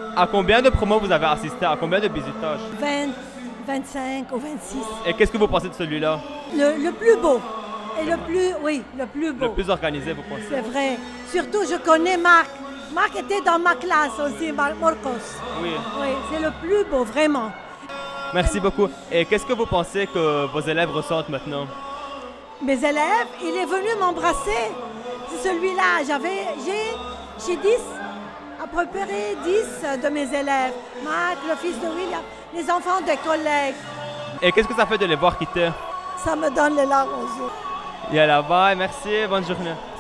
À combien de promos vous avez assisté? À combien de bisutage? 20, 25 ou 26. Et qu'est-ce que vous pensez de celui-là? Le plus beau. Et le plus beau. Le plus organisé, vous pensez? C'est vrai. Surtout, je connais Marc. Marc était dans ma classe aussi, Marcos. Oui. Oui, c'est le plus beau, vraiment. Merci beaucoup. Et qu'est-ce que vous pensez que vos élèves ressentent maintenant? Mes élèves, il est venu m'embrasser. C'est celui-là. J'ai 10, à peu près 10 de mes élèves. Marc, le fils de William, les enfants des collègues. Et qu'est-ce que ça fait de les voir quitter? Ça me donne les larmes aux yeux. Yalla, bye, merci, bonne journée.